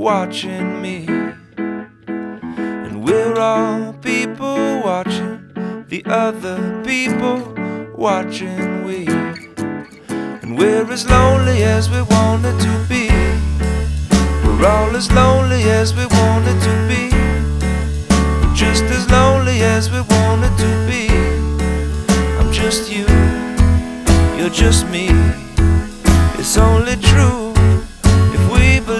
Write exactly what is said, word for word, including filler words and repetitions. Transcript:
watching me. And we're all people watching the other people watching we. And we're as lonely as we wanted to be. We're all as lonely as we wanted to be. We're just as lonely as we wanted to be. I'm just you, you're just me.